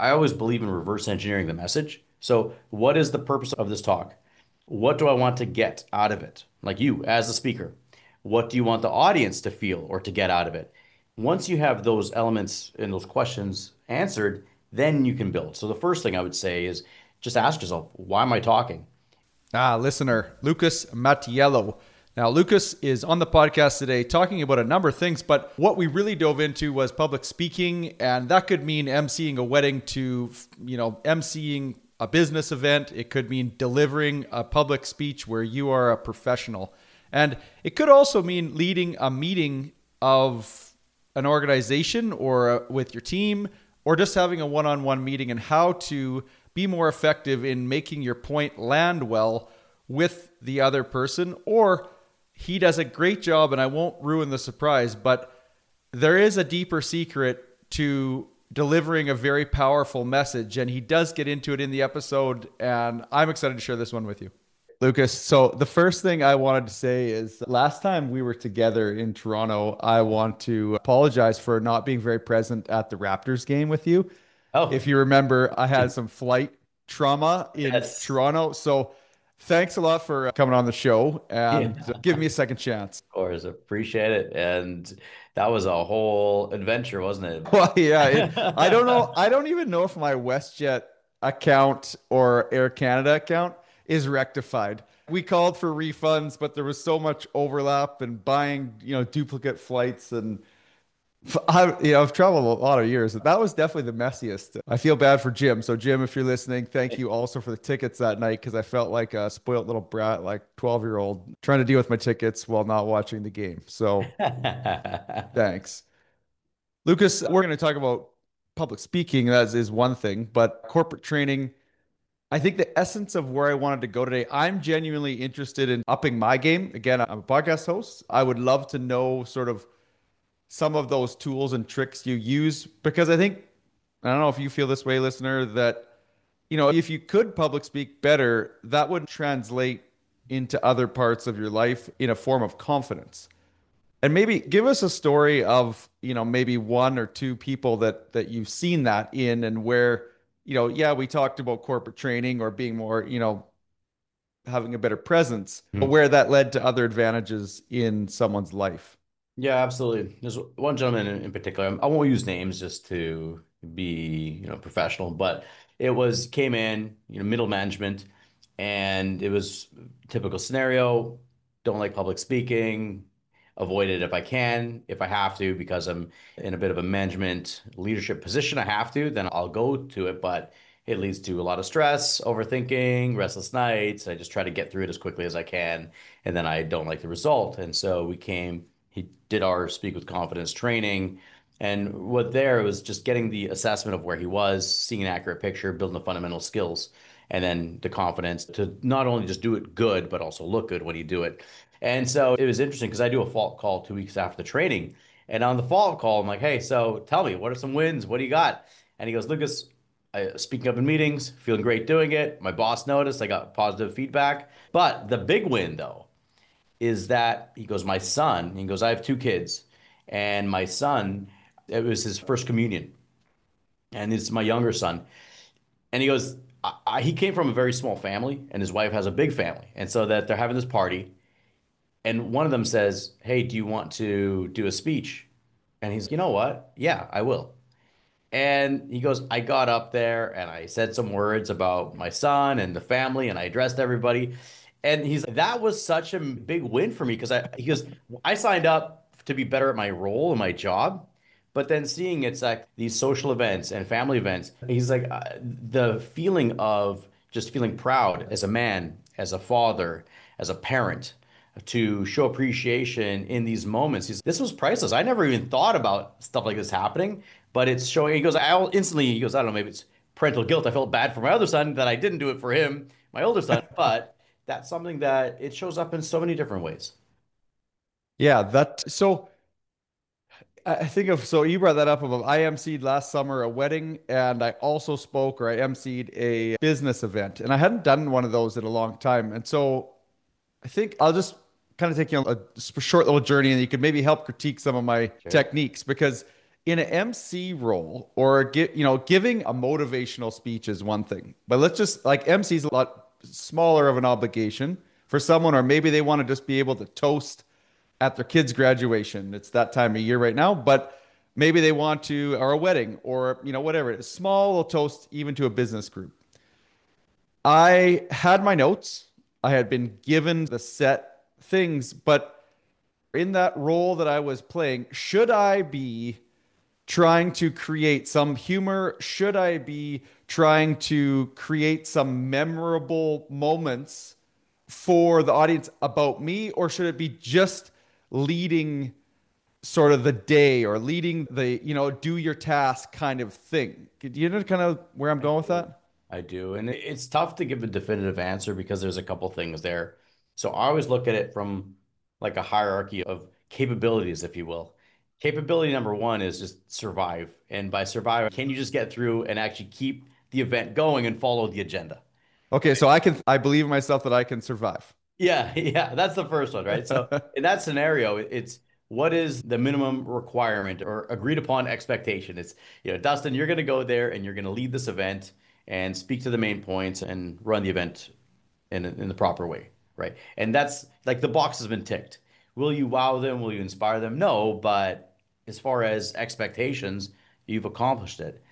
I always believe in reverse engineering the message. So, what is the purpose of this talk? What do I want to get out of it? Like you as a speaker, what do you want the audience to feel or to get out of it? Once you have those elements and those questions answered, then you can build. So, the first thing I would say is just ask yourself, why am I talking? Listener, Lucas Mattiello. Now, Lucas is on the podcast today talking about a number of things, but what we really dove into was public speaking, and that could mean emceeing a wedding to, emceeing a business event. It could mean delivering a public speech where you are a professional. And it could also mean leading a meeting of an organization or with your team, or just having a one-on-one meeting, and how to be more effective in making your point land well with the other person. Or he does a great job, and I won't ruin the surprise, but there is a deeper secret to delivering a very powerful message, and he does get into it in the episode, and I'm excited to share this one with you. Lucas, so the first thing I wanted to say is last time we were together in Toronto, I want to apologize for not being very present at the Raptors game with you. Oh, If you remember, I had some flight trauma in yes. Toronto. So thanks a lot for coming on the show Yeah. and give me a second chance. Of course, appreciate it. And that was a whole adventure, wasn't Well, yeah, I don't know. it? I don't even know if my WestJet account or Air Canada account is rectified. We called for refunds, but there was so much overlap and buying, duplicate flights. And I've traveled a lot of years. That was definitely the messiest. I feel bad for Jim. So Jim, if you're listening, thank you also for the tickets that night, because I felt like a spoiled little brat, like 12-year-old, trying to deal with my tickets while not watching the game. So thanks. Lucas, we're going to talk about public speaking. That is one thing, but corporate training, I think the essence of where I wanted to go today, I'm genuinely interested in upping my game. Again, I'm a podcast host. I would love to know sort of some of those tools and tricks you use, because I don't know if you feel this way, listener, that, if you could public speak better, that would translate into other parts of your life in a form of confidence. And maybe give us a story of, maybe one or two people that you've seen that in, and where, yeah, we talked about corporate training or being more, having a better presence, but where that led to other advantages in someone's life. Yeah, absolutely. There's one gentleman in particular. I won't use names just to be, professional, but it was came in, middle management, and it was typical scenario. Don't like public speaking, avoid it if I can, if I have to, because I'm in a bit of a management leadership position. I have to, then I'll go to it, but it leads to a lot of stress, overthinking, restless nights. I just try to get through it as quickly as I can, and then I don't like the result. And so he did our Speak with Confidence training. And what there was just getting the assessment of where he was, seeing an accurate picture, building the fundamental skills, and then the confidence to not only just do it good, but also look good when you do it. And so it was interesting because I do a follow-up call 2 weeks after the training. And on the follow-up call, I'm like, hey, so tell me, what are some wins? What do you got? And he goes, Lucas, speaking up in meetings, feeling great doing it. My boss noticed I got positive feedback. But the big win, though, is that he goes, my son, he goes, I have two kids, and my son, it was his first communion, and it's my younger son. And he goes, he came from a very small family, and his wife has a big family. And so that they're having this party, and one of them says, hey, do you want to do a speech? And he's, you know what? Yeah, I will. And he goes, I got up there and I said some words about my son and the family, and I addressed everybody. And he's that was such a big win for me because he goes, I signed up to be better at my role and my job, but then seeing it's like these social events and family events, he's like the feeling of just feeling proud as a man, as a father, as a parent, to show appreciation in these moments. This was priceless. I never even thought about stuff like this happening, but it's showing. He goes, he goes, I don't know, maybe it's parental guilt. I felt bad for my other son that I didn't do it for him, my older son, but that's something that it shows up in so many different ways. Yeah, I think of, so you brought that up about I emceed last summer a wedding, and I also spoke, or I emceed a business event, and I hadn't done one of those in a long time. And so I think I'll just kind of take you on a short little journey, and you could maybe help critique some of my Sure. techniques, because in an MC role or giving a motivational speech is one thing, but let's just like MC is a lot smaller of an obligation for someone, or maybe they want to just be able to toast at their kid's graduation. It's that time of year right now, but maybe they want to, or a wedding, or whatever. It's small little toast, even to a business group. I had my notes. I had been given the set things, but in that role that I was playing, should I be trying to create some humor? Should I be trying to create some memorable moments for the audience about me, or should it be just leading sort of the day or leading the, do your task kind of thing? Do you know kind of where I'm I going with do. that? I do. And it's tough to give a definitive answer because there's a couple things there. So I always look at it from like a hierarchy of capabilities, if you will. Capability number one is just survive. And by survive, can you just get through and actually keep the event going and follow the agenda? Okay, so I believe in myself that I can survive. Yeah, yeah, that's the first one, right? So in that scenario, it's what is the minimum requirement or agreed upon expectation? It's, Dustin, you're going to go there and you're going to lead this event and speak to the main points and run the event in the proper way, right? And that's like the box has been ticked. Will you wow them? Will you inspire them? No, but as far as expectations, you've accomplished it.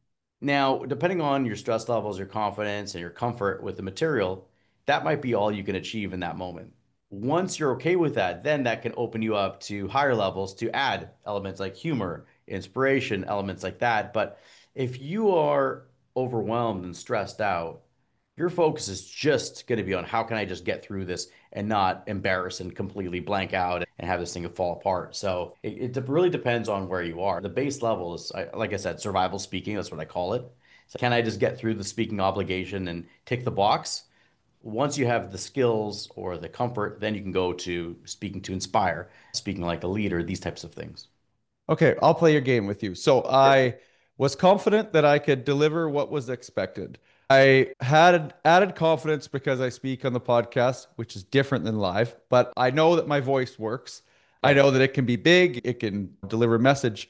Now, depending on your stress levels, your confidence, and your comfort with the material, that might be all you can achieve in that moment. Once you're okay with that, then that can open you up to higher levels to add elements like humor, inspiration, elements like that. But if you are overwhelmed and stressed out, your focus is just going to be on how can I just get through this and not embarrass and completely blank out and have this thing fall apart. So it really depends on where you are. The base level is, like I said, survival speaking. That's what I call it. So can I just get through the speaking obligation and tick the box? Once you have the skills or the comfort, then you can go to speaking to inspire, speaking like a leader, these types of things. Okay, I'll play your game with you. So I was confident that I could deliver what was expected. I had added confidence because I speak on the podcast, which is different than live, but I know that my voice works. I Yep. know that it can be big, it can deliver a message.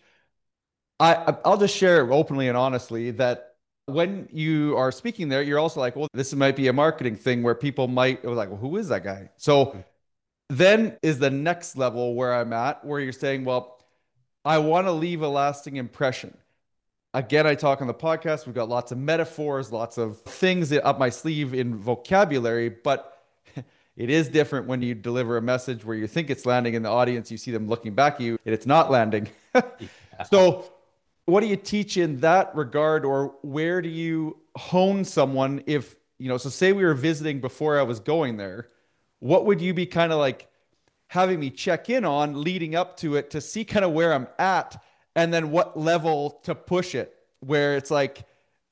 I'll just share openly and honestly that when you are speaking there, you're also like, well, this might be a marketing thing where people might like, well, who is that guy? So then is the next level where I'm at, where you're saying, well, I want to leave a lasting impression. Again, I talk on the podcast. We've got lots of metaphors, lots of things up my sleeve in vocabulary, but it is different when you deliver a message where you think it's landing in the audience, you see them looking back at you, and it's not landing. Yeah. So, what do you teach in that regard, or where do you hone someone if, so say we were visiting before I was going there, what would you be kind of like having me check in on leading up to it to see kind of where I'm at and then what level to push it where it's like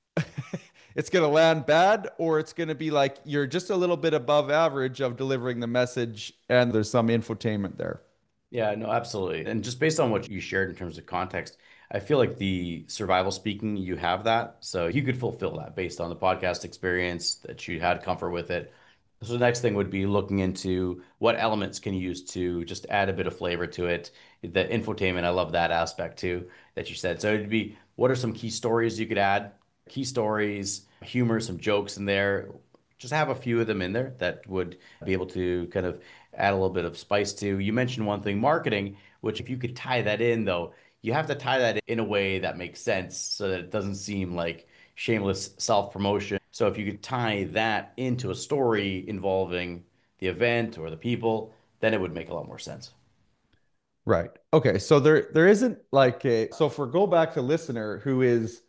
it's going to land bad or it's going to be like you're just a little bit above average of delivering the message and there's some infotainment there. Yeah, no, absolutely. And just based on what you shared in terms of context, I feel like the survival speaking, you have that. So you could fulfill that based on the podcast experience that you had comfort with it. So the next thing would be looking into what elements can you use to just add a bit of flavor to it. The infotainment, I love that aspect too that you said. So it'd be what are some key stories you could add? Key stories, humor, some jokes in there. Just have a few of them in there that would be able to kind of add a little bit of spice to. You mentioned one thing, marketing, which if you could tie that in though, you have to tie that in a way that makes sense so that it doesn't seem like shameless self-promotion. So if you could tie that into a story involving the event or the people, then it would make a lot more sense. Right. Okay. So there isn't like a so for go back to listener who is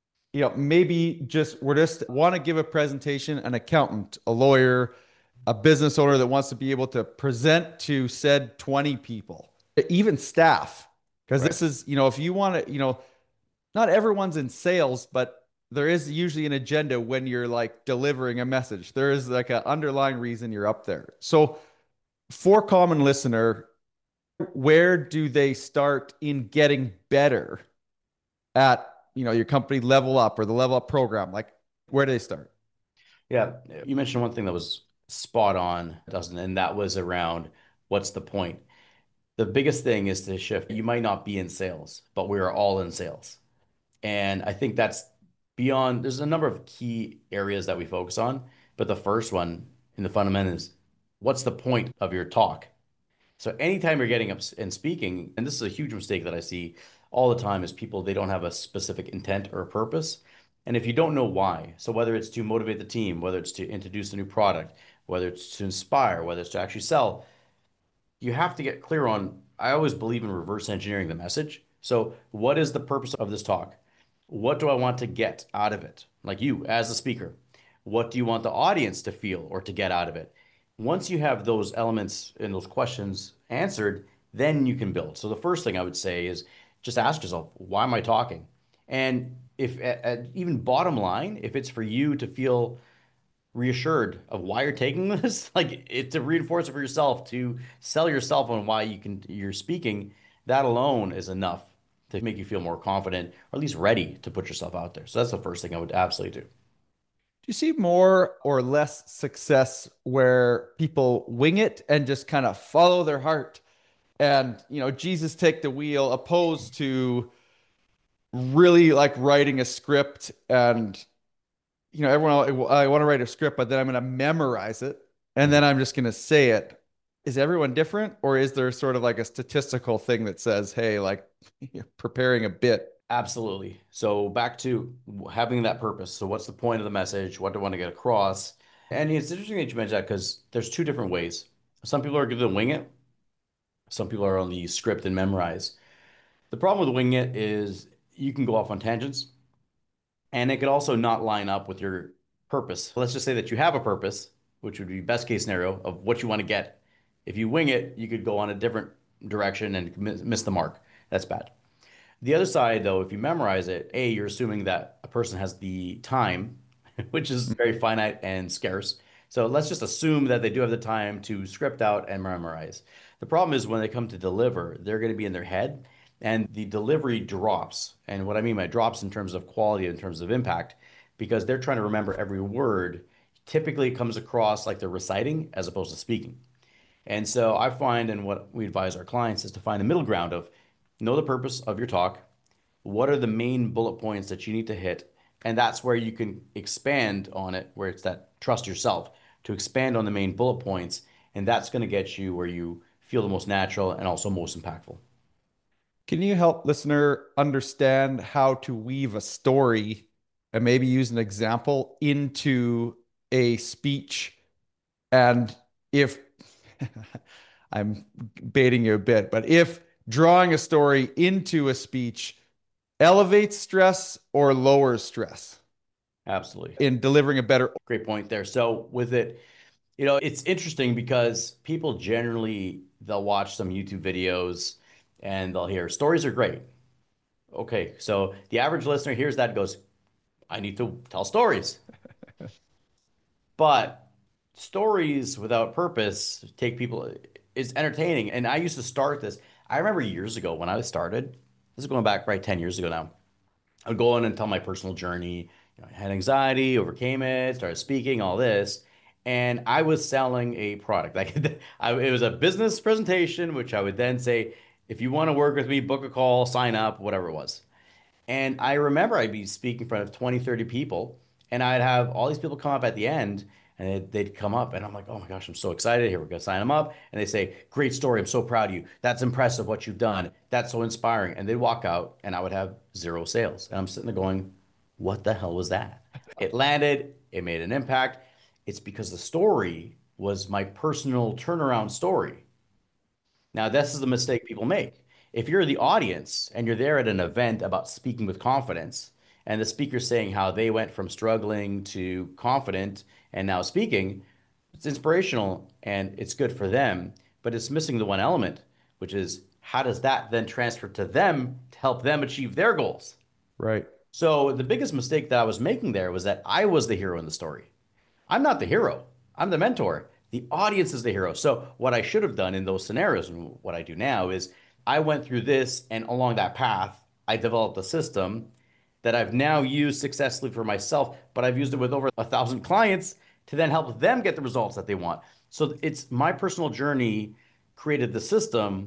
maybe just we're just want to give a presentation, an accountant, a lawyer, a business owner that wants to be able to present to said 20 people, even staff. Because Right. this is, if you want to, not everyone's in sales, but there is usually an agenda when you're like delivering a message. There is like an underlying reason you're up there. So for common listener, where do they start in getting better at, your company level up or the level up program? Like where do they start? Yeah, you mentioned one thing that was spot on, Dustin, and that was around what's the point? The biggest thing is to shift. You might not be in sales, but we are all in sales. And I think that's beyond, there's a number of key areas that we focus on. But the first one in the fundamentals, what's the point of your talk? So anytime you're getting up and speaking, and this is a huge mistake that I see all the time, is people, they don't have a specific intent or a purpose. And if you don't know why, so whether it's to motivate the team, whether it's to introduce a new product, whether it's to inspire, whether it's to actually sell, you have to get clear on, I always believe in reverse engineering the message. So, what is the purpose of this talk? What do I want to get out of it? Like you as a speaker, what do you want the audience to feel or to get out of it? Once you have those elements and those questions answered, then you can build. So, the first thing I would say is just ask yourself, why am I talking? And if even bottom line, if it's for you to feel reassured of why you're taking this, like it to reinforce it for yourself, to sell yourself on why you're speaking, that alone is enough to make you feel more confident or at least ready to put yourself out there. So that's the first thing I would absolutely do. Do you see more or less success where people wing it and just kind of follow their heart and, Jesus take the wheel, opposed to really like writing a script and, everyone, I want to write a script, but then I'm going to memorize it and Mhm. then I'm just going to say it. Is everyone different, or is there sort of like a statistical thing that says, hey, like preparing a bit? Absolutely. So back to having that purpose. So what's the point of the message? What do I want to get across? And it's interesting that you mentioned that because there's two different ways. Some people are good to wing it. Some people are on the script and memorize. The problem with winging it is you can go off on tangents and it could also not line up with your purpose. Let's just say that you have a purpose, which would be best case scenario of what you want to get. If you wing it, you could go on a different direction and miss the mark. That's bad. The other side, though, if you memorize it, A, you're assuming that a person has the time, which is very finite and scarce. So let's just assume that they do have the time to script out and memorize. The problem is when they come to deliver, they're going to be in their head and the delivery drops. And what I mean by drops in terms of quality, in terms of impact, because they're trying to remember every word. Typically, it comes across like they're reciting as opposed to speaking. And so I find, and what we advise our clients is to find the middle ground of know the purpose of your talk. What are the main bullet points that you need to hit? And that's where you can expand on it, where it's that trust yourself to expand on the main bullet points. And that's going to get you where you feel the most natural and also most impactful. Can you help listener understand how to weave a story and maybe use an example into a speech? And if I'm baiting you a bit, but if drawing a story into a speech elevates stress or lowers stress Absolutely. in delivering a better. Great point there. So with it, it's interesting because people generally they'll watch some YouTube videos and they'll hear stories are great. Okay, so the average listener hears that and goes, I need to tell stories. But stories without purpose take people, it's entertaining. And I used to start this. I remember years ago when I started, this is going back probably 10 years ago now. I would go in and tell my personal journey. I had anxiety, overcame it, started speaking, all this. And I was selling a product. Like it was a business presentation, which I would then say, if you want to work with me, book a call, sign up, whatever it was. And I remember I'd be speaking in front of 20, 30 people, and I'd have all these people come up at the end, and they'd come up, and I'm like, oh my gosh, I'm so excited. Here, we're going to sign them up. And they say, great story. I'm so proud of you. That's impressive what you've done. That's so inspiring. And they'd walk out, and I would have zero sales. And I'm sitting there going, what the hell was that? It landed, it made an impact. It's because the story was my personal turnaround story. Now, this is the mistake people make. If you're the audience and you're there at an event about speaking with confidence, and the speaker's saying how they went from struggling to confident and now speaking, it's inspirational and it's good for them, but it's missing the one element, which is how does that then transfer to them to help them achieve their goals? Right. So the biggest mistake that I was making there was that I was the hero in the story. I'm not the hero. I'm the mentor. The audience is the hero. So what I should have done in those scenarios and what I do now is I went through this and along that path, I developed a system that I've now used successfully for myself, but I've used it with over 1,000 clients to then help them get the results that they want. So it's my personal journey created the system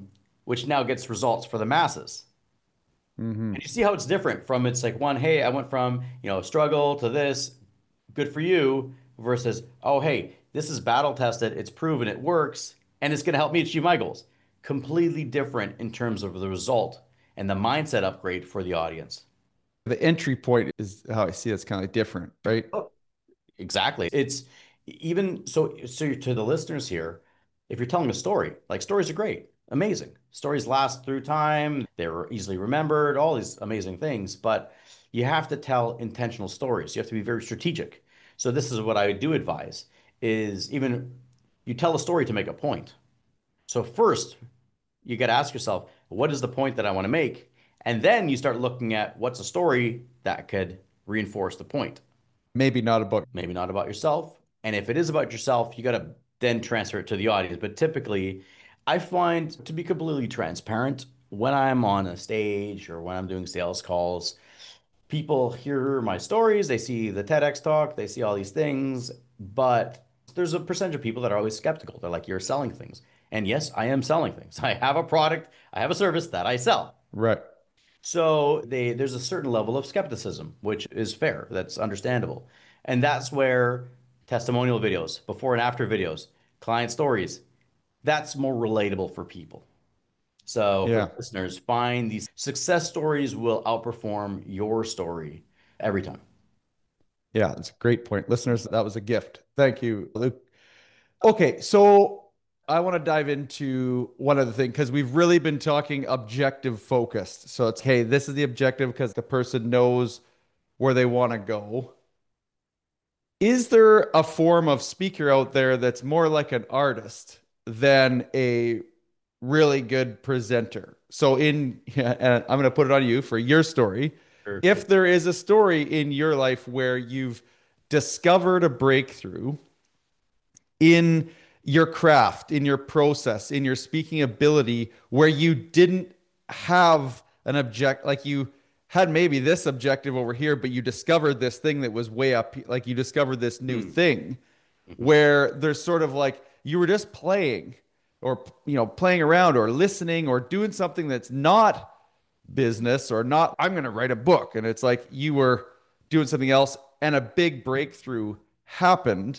which now gets results for the masses. Hmm. And you see how it's different from it's like one, hey, I went from, struggle to this, good for you, versus, oh, hey, this is battle tested, it's proven it works, and it's going to help me achieve my goals. Completely different in terms of the result and the mindset upgrade for the audience. The entry point is how I see it's kind of different, right? Oh, exactly. It's even so to the listeners here, if you're telling a story, like stories are great, amazing. Stories last through time, they're easily remembered, all these amazing things, but you have to tell intentional stories. You have to be very strategic. So this is what I do advise is even you tell a story to make a point. So first, you got to ask yourself, what is the point that I want to make? And then you start looking at what's a story that could reinforce the point. Maybe not a book. Maybe not about yourself. And if it is about yourself, you got to then transfer it to the audience. But typically, I find to be completely transparent when I'm on a stage or when I'm doing sales calls, people hear my stories, they see the TEDx talk, they see all these things, but there's a percentage of people that are always skeptical. They're like, you're selling things. And yes, I am selling things. I have a product, I have a service that I sell. Right. So there's a certain level of skepticism, which is fair. That's understandable. And that's where testimonial videos, before and after videos, client stories, that's more relatable for people. So for Yeah. listeners, find these success stories will outperform your story every time. Yeah. That's a great point. Listeners, that was a gift. Thank you, Luke. Okay. So I want to dive into one other thing because we've really been talking objective focused. So it's, hey, this is the objective because the person knows where they want to go. Is there a form of speaker out there that's more like an artist than a really good presenter? So in yeah, and I'm going to put it on you for your story. Sure. If there is a story in your life where you've discovered a breakthrough in your craft, in your process, in your speaking ability, where you didn't have an object, like you had maybe this objective over here, but you discovered this thing that was way up, like you discovered this new Mm. thing Mhm. where there's sort of like you were just playing or, playing around or listening or doing something that's not business or not, I'm going to write a book. And it's like you were doing something else and a big breakthrough happened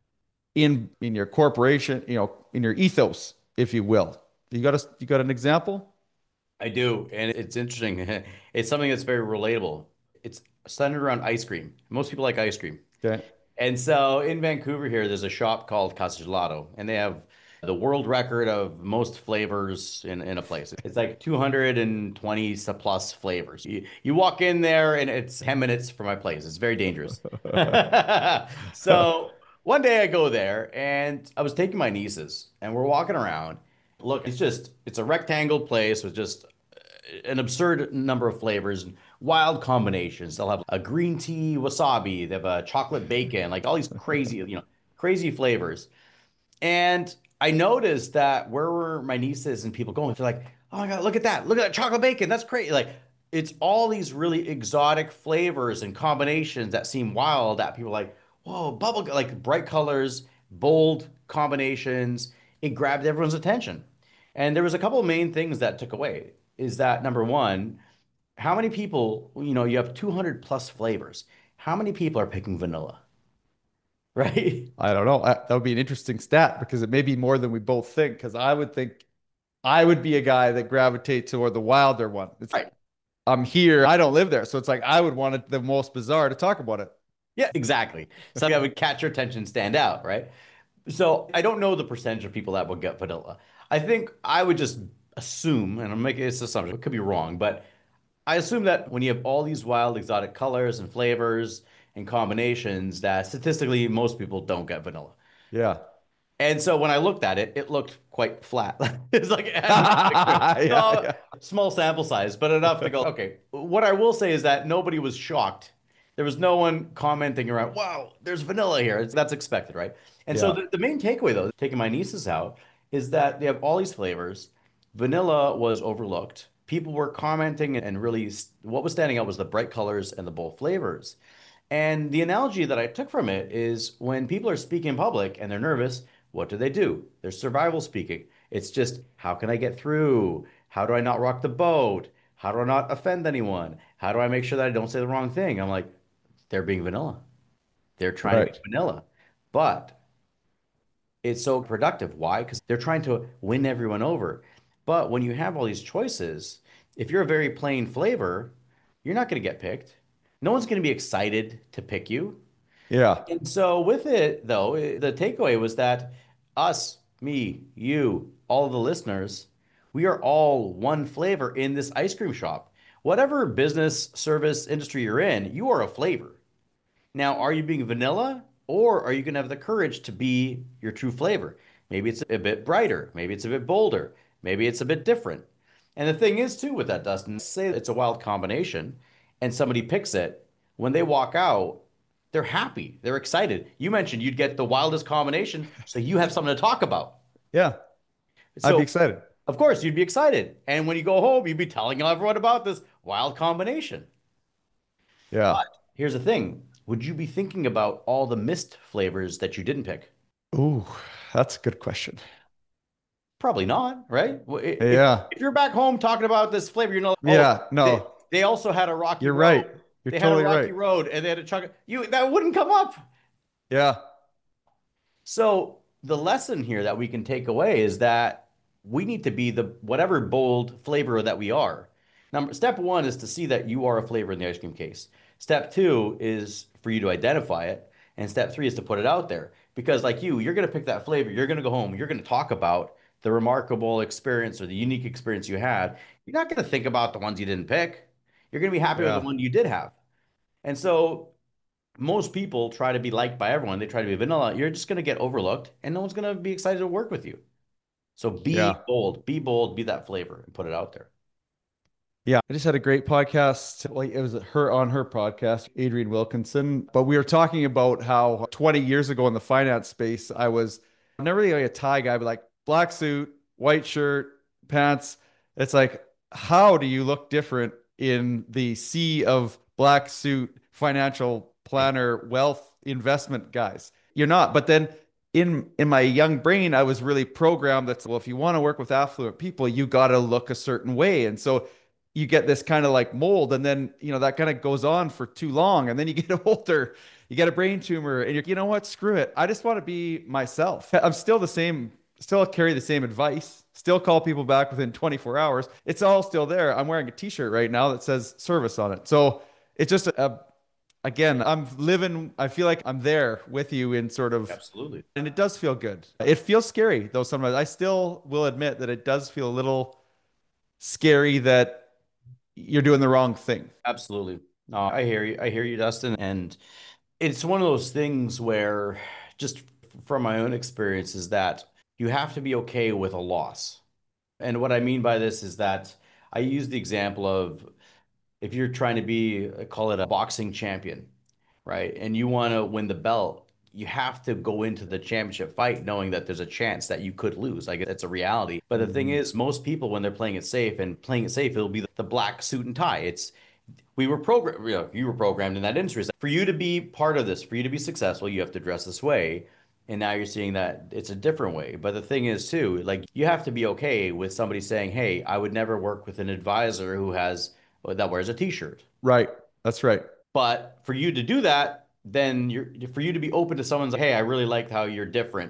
in your corporation, in your ethos, if you will. You got an example? I do, and it's interesting. It's something that's very relatable. It's centered around ice cream. Most people like ice cream. Okay. And so in Vancouver here, there's a shop called Casa Gelato, and they have the world record of most flavors in a place. It's like 220 plus flavors. You walk in there and it's 10 minutes from my place. It's very dangerous. So one day I go there and I was taking my nieces and we're walking around. Look, it's a rectangle place with just an absurd number of flavors and wild combinations. They'll have a green tea wasabi, they have a chocolate bacon, like all these crazy, crazy flavors. And I noticed that where were my nieces and people going? They're like, oh my God, look at that. Look at that chocolate bacon. That's crazy. Like it's all these really exotic flavors and combinations that seem wild that people are like, whoa, like bright colors, bold combinations. It grabbed everyone's attention. And there was a couple of main things that took away is that number one, how many people, you have 200 plus flavors. How many people are picking vanilla? Right? I don't know. That would be an interesting stat because it may be more than we both think. Because I would think I would be a guy that gravitates toward the wilder one. It's Right. I'm here. I don't live there, so it's like I would want it the most bizarre to talk about it. Yeah, exactly. Something that would catch your attention, stand out, right? So I don't know the percentage of people that would get vanilla. I think I would just assume, and I'm making this assumption, it could be wrong, but I assume that when you have all these wild exotic colors and flavors and combinations, that statistically most people don't get vanilla. Yeah. And so when I looked at it, it looked quite flat. It's like it had nothing to it. Yeah, So yeah. small sample size, but enough to go, okay. What I will say is that nobody was shocked. There was no one commenting around, wow, there's vanilla here. That's expected, right? And so Yeah. the main takeaway, though, taking my nieces out, is that they have all these flavors. Vanilla was overlooked. People were commenting and really what was standing out was the bright colors and the bold flavors. And the analogy that I took from it is when people are speaking in public and they're nervous, what do? They're survival speaking. It's just how can I get through? How do I not rock the boat? How do I not offend anyone? How do I make sure that I don't say the wrong thing? I'm like, they're being vanilla. They're trying to be Right. vanilla. But it's so productive. Why? Because they're trying to win everyone over. But when you have all these choices, if you're a very plain flavor, you're not going to get picked. No one's going to be excited to pick you. Yeah. And so with it, though, the takeaway was that us, me, you, all of the listeners, we are all one flavor in this ice cream shop. Whatever business, service, industry you're in, you are a flavor. Now, are you being vanilla or are you going to have the courage to be your true flavor? Maybe it's a bit brighter, maybe it's a bit bolder, maybe it's a bit different. And the thing is, too, with that, Dustin, say it's a wild combination and somebody picks it, when they walk out, they're happy, they're excited. You mentioned you'd get the wildest combination, so you have something to talk about. Yeah. I'd be So, excited. of course, you'd be excited. And when you go home, you'd be telling everyone about this wild combination. Yeah. But here's the thing. Would you be thinking about all the missed flavors that you didn't pick? Ooh, that's a good question. Probably not, right? Yeah. If you're back home talking about this flavor, you know, oh, Yeah. they, No, they also had a rocky you're road. right. You're They had a totally rocky right. road and they had a chocolate. That wouldn't come up. Yeah. So the lesson here that we can take away is that we need to be the whatever bold flavor that we are. Step one is to see that you are a flavor in the ice cream case. Step two is for you to identify it. And step three is to put it out there. Because like you're going to pick that flavor. You're going to go home. You're going to talk about the remarkable experience or the unique experience you had. You're not going to think about the ones you didn't pick. You're going to be happy with the Yeah. one you did have. And so most people try to be liked by everyone. They try to be vanilla. You're just going to get overlooked and no one's going to be excited to work with you. So Yeah. be bold, be that flavor and put it out there. Yeah, I just had a great podcast. Like it was her on her podcast, Adrienne Wilkinson. But we were talking about how 20 years ago in the finance space, I was never really like a tie guy, but like black suit, white shirt, pants. It's like, how do you look different in the sea of black suit, financial planner, wealth investment guys? You're not. But then in my young brain, I was really programmed that, well, if you want to work with affluent people, you got to look a certain way. And so you get this kind of like mold, and then that kind of goes on for too long, and then you get older, you get a brain tumor, and you know what, screw it, I just want to be myself. I'm still the same, still carry the same advice, still call people back within 24 hours. It's all still there. I'm wearing a t-shirt right now that says service on it. So it's just again, I'm living, I feel like I'm there with you in sort of, Absolutely. and it does feel good. It feels scary though sometimes. I still will admit that it does feel a little scary that you're doing the wrong thing. Absolutely. No, I hear you. I hear you, Dustin. And it's one of those things where, just from my own experience, is that you have to be okay with a loss. And what I mean by this is that I use the example of if you're trying to be, call it a boxing champion, right? And you want to win the belt, you have to go into the championship fight knowing that there's a chance that you could lose. Like it's a reality. But the thing Mhm. is, most people, when they're playing it safe and playing it safe, it'll be the black suit and tie. It's we were programmed, you were programmed in that industry. It's like, for you to be part of this, for you to be successful, you have to dress this way. And now you're seeing that it's a different way. But the thing is, too, like you have to be okay with somebody saying, "Hey, I would never work with an advisor who has that wears a t-shirt." Right. That's right. But for you to do that, then for you to be open to someone's like, "Hey, I really liked how you're different."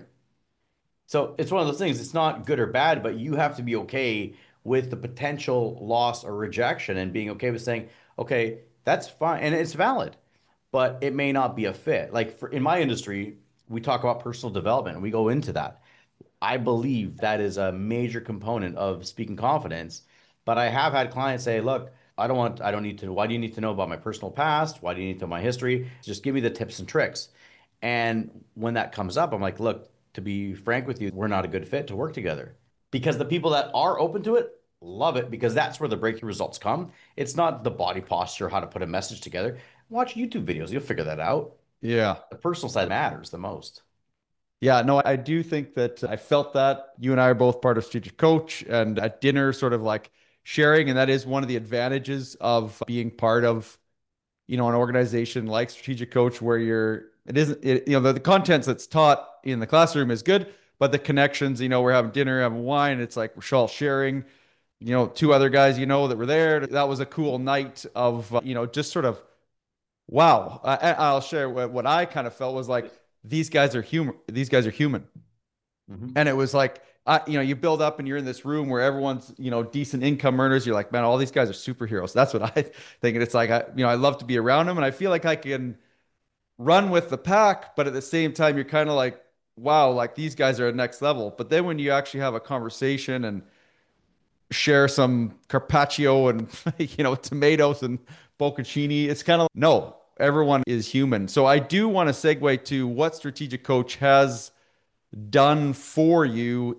So it's one of those things. It's not good or bad, but you have to be okay with the potential loss or rejection and being okay with saying, "Okay, that's fine," and it's valid, but it may not be a fit. Like in my industry, we talk about personal development and we go into that. I believe that is a major component of speaking confidence. But I have had clients say, look, I don't need to, why do you need to know about my personal past? Why do you need to know my history? Just give me the tips and tricks. And when that comes up, I'm like, look, to be frank with you, we're not a good fit to work together. Because the people that are open to it love it because that's where the breakthrough results come. It's not the body posture, how to put a message together. Watch YouTube videos, you'll figure that out. Yeah. The personal side matters the most. Yeah. No, I do think that I felt that you and I are both part of Strategic Coach and at dinner, sort of like sharing. And that is one of the advantages of being part of, an organization like Strategic Coach where it isn't, the contents that's taught in the classroom is good, but the connections, we're having dinner, having wine. It's like we're all sharing, two other guys, that were there. That was a cool night of, just sort of, wow. I'll share what I kind of felt was like, these guys are human. These guys are human. Hmm. And it was like, you build up and you're in this room where everyone's, decent income earners. You're like, man, all these guys are superheroes. That's what I think. And it's like, I love to be around them. And I feel like I can run with the pack, but at the same time, you're kind of like, wow, like these guys are at next level. But then when you actually have a conversation and share some carpaccio and, tomatoes and bocconcini, it's kind of, no, everyone is human. So I do want to segue to what Strategic Coach has done for you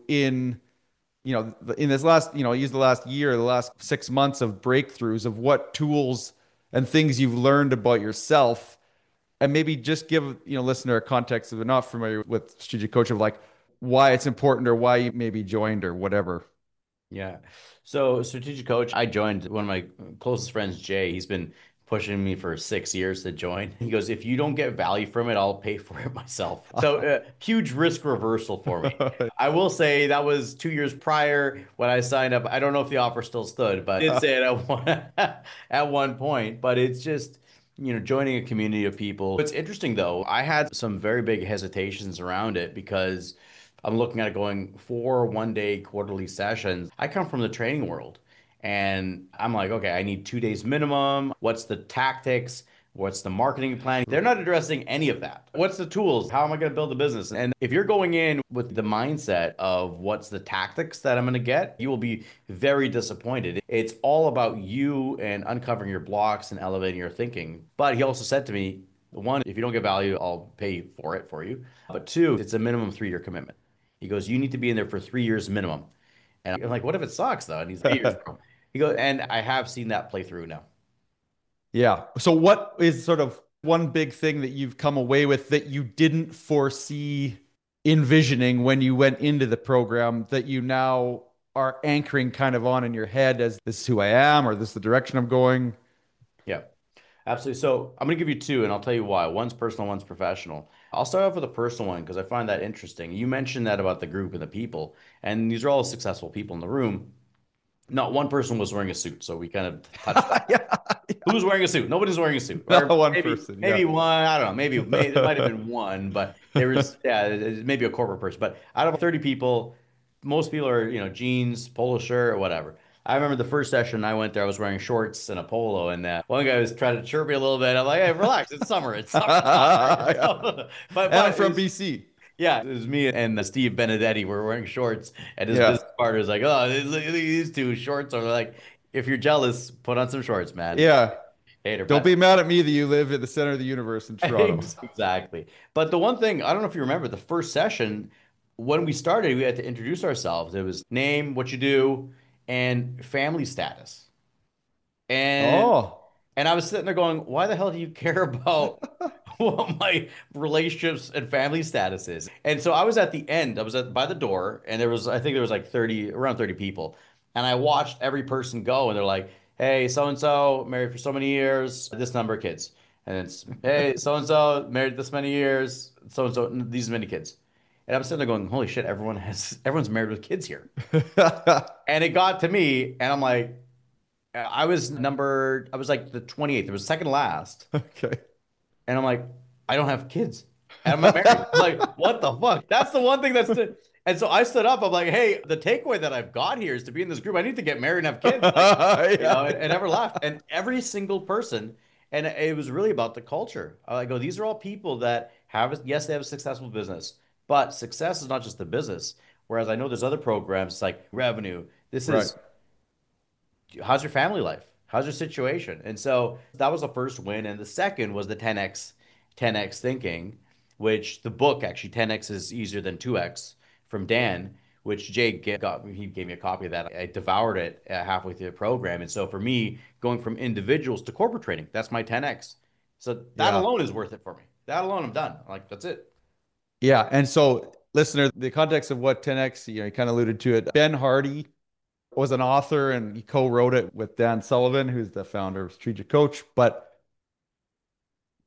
in this last, use the last year, the last 6 months of breakthroughs of what tools and things you've learned about yourself, and maybe just give, listener a context if they're not familiar with Strategic Coach of like why it's important or why you maybe joined or whatever. Yeah. So strategic coach, I joined one of my closest friends, Jay. He's been pushing me for 6 years to join. He goes, if you don't get value from it, I'll pay for it myself. So huge risk reversal for me. I will say that was 2 years prior when I signed up. I don't know if the offer still stood, but I did say it at one at one point. But it's just, joining a community of people. It's interesting though. I had some very big hesitations around it because I'm looking at it going 4 one-day quarterly sessions. I come from the training world and I'm like, okay, I need 2 days minimum. What's the tactics? What's the marketing plan? They're not addressing any of that. What's the tools? How am I going to build a business? And if you're going in with the mindset of what's the tactics that I'm going to get, you will be very disappointed. It's all about you and uncovering your blocks and elevating your thinking. But he also said to me, one, if you don't get value, I'll pay for it for you. But two, it's a minimum 3 year commitment. He goes, you need to be in there for 3 years minimum. And I'm like, what if it sucks though? And he's 8 years, bro. He goes, and I have seen that play through now. Yeah. So what is sort of one big thing that you've come away with that you didn't foresee envisioning when you went into the program that you now are anchoring kind of on in your head as this is who I am or this is the direction I'm going? Yeah, absolutely. So I'm going to give you two, and I'll tell you why. One's personal, one's professional. I'll start off with the personal one because I find that interesting. You mentioned that about the group and the people, and these are all successful people in the room. Not one person was wearing a suit, so we kind of touched on that. Yeah. Who's wearing a suit? Nobody's wearing a suit, Not or one maybe person. Yeah. maybe one. I don't know. There might have been one, but there was maybe a corporate person. But out of 30 people, most people are jeans, polo shirt, or whatever. I remember the first session I went there, I was wearing shorts and a polo, and one guy was trying to chirp me a little bit. I'm like, hey, relax, it's summer, it's summer, it's hot, right? Yeah. So, And I'm but from BC. yeah, it was me and Steve Benedetti were wearing shorts, and his Yeah. business partner is like, "Oh, look at these two shorts." Are like, if you're jealous, put on some shorts, man. Yeah. Hater, Don't but be mad at me that you live in the center of the universe in Toronto. exactly. But the one thing I don't know if you remember the first session when we started, we had to introduce ourselves. It was name, what you do, and family status. And Oh. and I was sitting there going, why the hell do you care about what my relationships and family status is? And so I was at the end, I was by the door, and I think there was like 30, around 30 people. And I watched every person go, and they're like, hey, so and so, married for so many years, this number of kids. And it's, hey, so and so, married this many years, so and so, these many kids. And I'm sitting there going, holy shit, everyone's married with kids here. And it got to me, and I'm like, I was like the 28th. It was second last. Okay. And I'm like, I don't have kids. And I'm not married. I'm like, what the fuck? That's the one thing and so I stood up. I'm like, hey, the takeaway that I've got here is to be in this group. I need to get married and have kids. Like, Yeah. and never left. And every single person, and it was really about the culture. I go, these are all people that yes, they have a successful business, but success is not just the business. Whereas I know there's other programs it's like revenue. This Right. is how's your family life? How's your situation? And so that was the first win. And the second was the 10x thinking, which the book actually 10x is easier than 2x from Dan, which he gave me a copy of that. I devoured it halfway through the program. And so for me, going from individuals to corporate training, that's my 10x. So that Yeah. alone is worth it for me. That alone, I'm done. Like, that's it. Yeah. And so, listener, the context of what 10X, you kind of alluded to it. Ben Hardy was an author and he co-wrote it with Dan Sullivan, who's the founder of Strategic Coach. But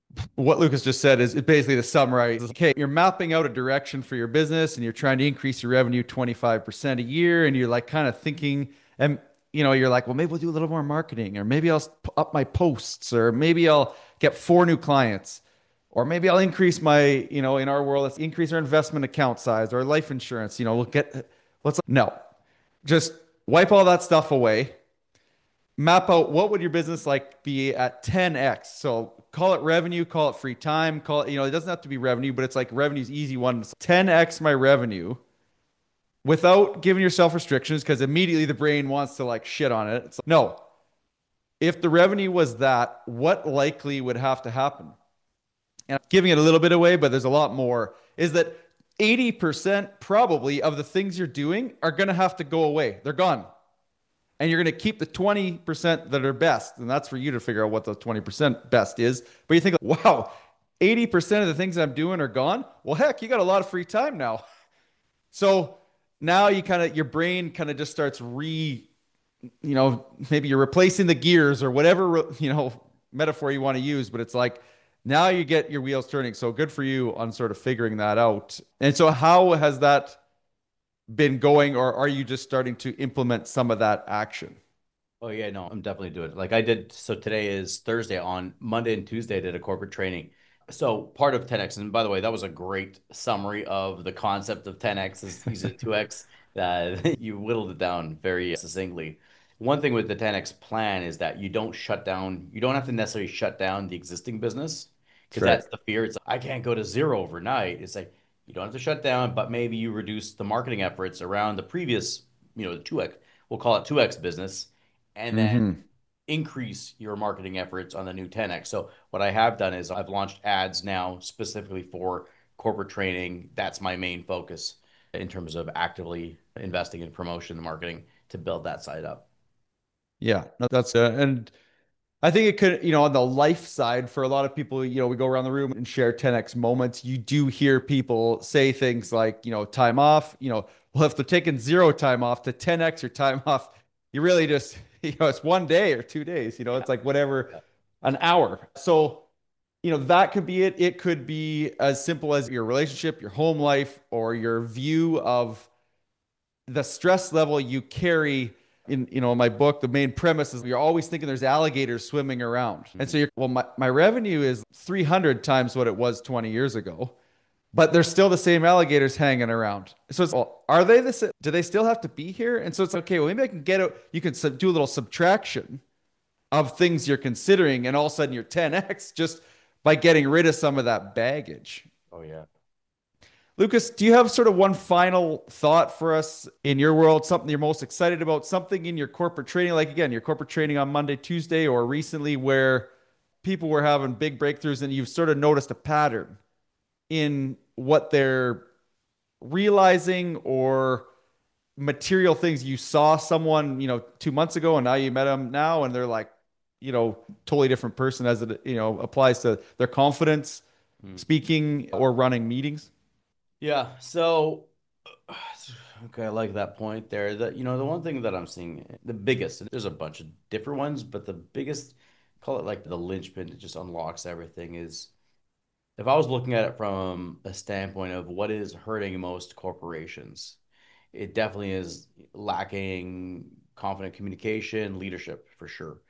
What Lucas just said is basically the summary. Okay, you're mapping out a direction for your business and you're trying to increase your revenue 25% a year. And you're like kind of thinking, and you're like, well, maybe we'll do a little more marketing, or maybe I'll up my posts, or maybe I'll get 4 new clients, or maybe I'll increase my, in our world, let's increase our investment account size or life insurance. No, just wipe all that stuff away, map out what would your business like be at 10x. So call it revenue, call it free time, call it, it doesn't have to be revenue, but it's like revenue's easy one. 10x my revenue without giving yourself restrictions, because immediately the brain wants to like shit on it. It's like, no, if the revenue was that, what likely would have to happen? And I'm giving it a little bit away, but there's a lot more. Is that 80% probably of the things you're doing are going to have to go away. They're gone, and you're going to keep the 20% that are best. And that's for you to figure out what the 20% best is. But you think, wow, 80% of the things I'm doing are gone. Well, heck, you got a lot of free time now. So now your brain kind of just starts maybe you're replacing the gears or whatever, metaphor you want to use. But it's like now you get your wheels turning. So good for you on sort of figuring that out. And so how has that been going, or are you just starting to implement some of that action? Oh yeah, no, I'm definitely doing it. Like I did, so today is Thursday. On Monday and Tuesday, I did a corporate training. So part of 10x, and by the way, that was a great summary of the concept of 10x is using 2x. You whittled it down very succinctly. One thing with the 10x plan is that you don't shut down, you don't have to necessarily shut down the existing business That's because right. that's the fear. It's like, I can't go to zero overnight. It's like you don't have to shut down, but maybe you reduce the marketing efforts around the previous, the 2x, we'll call it 2x business, and then Mm-hmm. increase your marketing efforts on the new 10x. So what I have done is I've launched ads now specifically for corporate training. That's my main focus in terms of actively investing in promotion and marketing to build that side up. Yeah, no, that's and I think it could, on the life side for a lot of people, we go around the room and share 10x moments. You do hear people say things like, time off, well, if they're taking zero time off to 10x your time off, you really just, it's one day or 2 days, Yeah. it's like whatever, Yeah. an hour. So, that could be it. It could be as simple as your relationship, your home life, or your view of the stress level you carry. In my book, the main premise is you're always thinking there's alligators swimming around. And Mhm. so my revenue is 300 times what it was 20 years ago, but there's still the same alligators hanging around. So it's, well, are they the same? Do they still have to be here? And so it's okay, well, maybe I can get out, you can do a little subtraction of things you're considering, and all of a sudden you're 10x just by getting rid of some of that baggage. Oh yeah. Lucas, do you have sort of one final thought for us in your world, something you're most excited about, something in your corporate training, like again, your corporate training on Monday, Tuesday, or recently where people were having big breakthroughs and you've sort of noticed a pattern in what they're realizing, or material things you saw someone, 2 months ago and now you met them now and they're like, totally different person as it, applies to their confidence Mm. speaking or running meetings? Yeah. So, okay, I like that point there. The one thing that I'm seeing, the biggest, and there's a bunch of different ones, but the biggest, call it like the linchpin that just unlocks everything is if I was looking at it from a standpoint of what is hurting most corporations, it definitely is lacking confident communication, leadership for sure.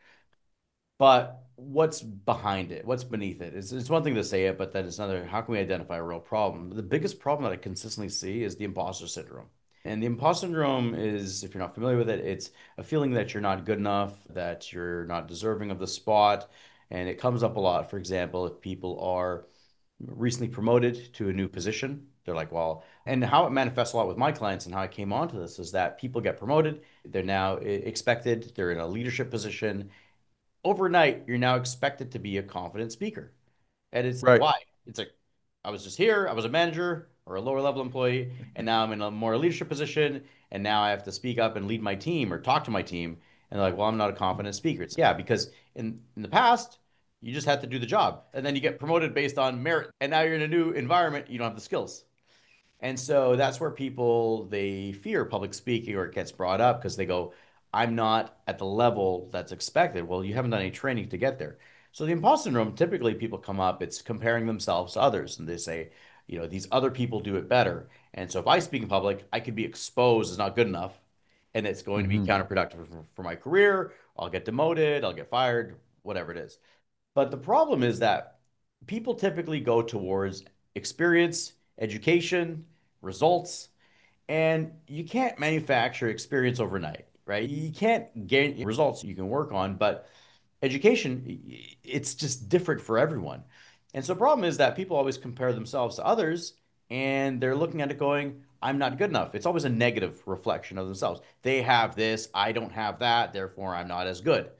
But what's behind it? What's beneath it? It's one thing to say it, but then it's another, how can we identify a real problem? The biggest problem that I consistently see is the imposter syndrome. And the imposter syndrome is, if you're not familiar with it, it's a feeling that you're not good enough, that you're not deserving of the spot. And it comes up a lot. For example, if people are recently promoted to a new position. They're like, well, and how it manifests a lot with my clients and how I came onto this is that people get promoted. They're now expected, they're in a leadership position. Overnight, you're now expected to be a confident speaker. And it's Right. why? It's like, I was just here, I was a manager or a lower level employee, and now I'm in a more leadership position, and now I have to speak up and lead my team or talk to my team. And they're like, well, I'm not a confident speaker. It's yeah, because in the past, you just had to do the job, and then you get promoted based on merit, and now you're in a new environment, you don't have the skills. And so that's where people they fear public speaking or it gets brought up because they go, I'm not at the level that's expected. Well, you haven't done any training to get there. So the imposter syndrome, typically people come up, it's comparing themselves to others, and they say, these other people do it better. And so if I speak in public, I could be exposed as not good enough, and it's going to be Hmm. counterproductive for my career. I'll get demoted, I'll get fired, whatever it is. But the problem is that people typically go towards experience, education, results, and you can't manufacture experience overnight, right? You can't get results you can work on, but education, it's just different for everyone. And so the problem is that people always compare themselves to others and they're looking at it going, I'm not good enough. It's always a negative reflection of themselves. They have this, I don't have that, therefore I'm not as good.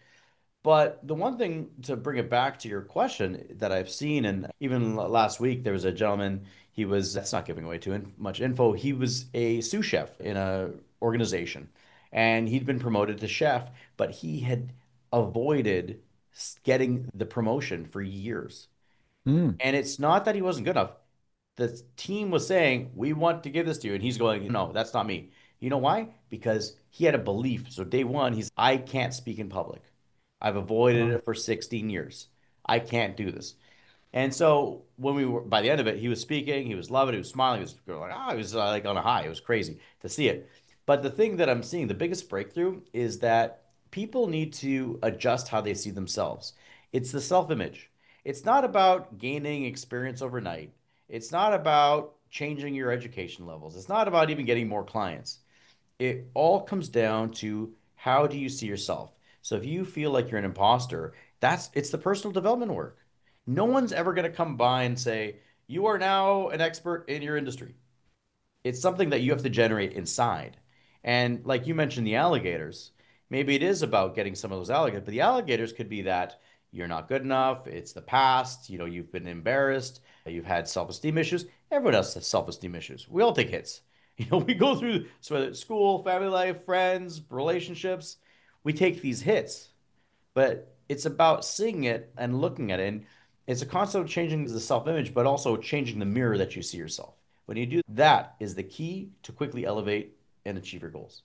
But the one thing to bring it back to your question that I've seen, and even last week, there was a gentleman, that's not giving away much info. He was a sous chef in a organization and he'd been promoted to chef, but he had avoided getting the promotion for years. Mm. And it's not that he wasn't good enough. The team was saying, we want to give this to you. And he's going, no, that's not me. You know why? Because he had a belief. So day one, I can't speak in public. I've avoided Oh. it for 16 years. I can't do this. And so when we were by the end of it, he was speaking, he was loving, he was smiling, he was going, he was like on a high. It was crazy to see it. But the thing that I'm seeing, the biggest breakthrough is that people need to adjust how they see themselves. It's the self-image. It's not about gaining experience overnight. It's not about changing your education levels. It's not about even getting more clients. It all comes down to how do you see yourself? So if you feel like you're an imposter, it's the personal development work. No one's ever going to come by and say, you are now an expert in your industry. It's something that you have to generate inside. And like you mentioned, the alligators, maybe it is about getting some of those alligators, but the alligators could be that you're not good enough. It's the past. You've been embarrassed. You've had self-esteem issues. Everyone else has self-esteem issues. We all take hits. We go through, so whether it's school, family life, friends, relationships, we take these hits, but it's about seeing it and looking at it. And it's a concept of changing the self-image, but also changing the mirror that you see yourself. When you do that is the key to quickly elevate and achieve your goals.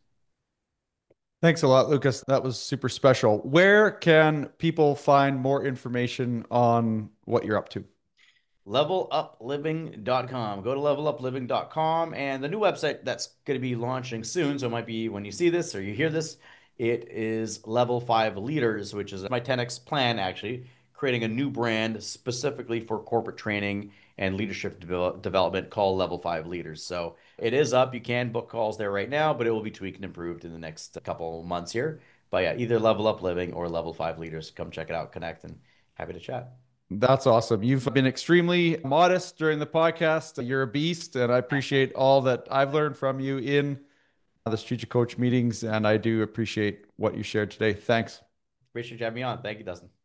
Thanks a lot, Lucas. That was super special. Where can people find more information on what you're up to? Levelupliving.com. Go to levelupliving.com and the new website that's going to be launching soon. So it might be when you see this or you hear this, it is Level 5 Leaders, which is my 10X plan actually, creating a new brand specifically for corporate training and leadership development called Level 5 Leaders. So it is up. You can book calls there right now, but it will be tweaked and improved in the next couple months here. But yeah, either Level Up Living or Level 5 Leaders. Come check it out, connect, and happy to chat. That's awesome. You've been extremely modest during the podcast. You're a beast, and I appreciate all that I've learned from you in the Strategic Coach meetings, and I do appreciate what you shared today. Thanks. Appreciate you having me on. Thank you, Dustin.